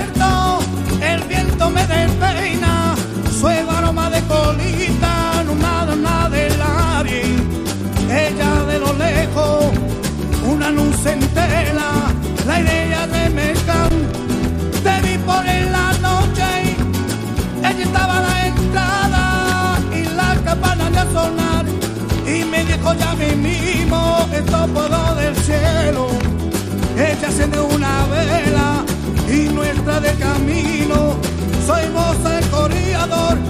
desierto, el viento me despeina, su aroma de colita, no nada del aire. Ella de lo lejos, una luz entera, la idea de mercar. Te vi por en la noche, ella estaba a la entrada y la campana de sonar. Y me dijo ya mismo, esto puedo del cielo. Ella enciende una vela y nuestra de camino. Soy vos el corredor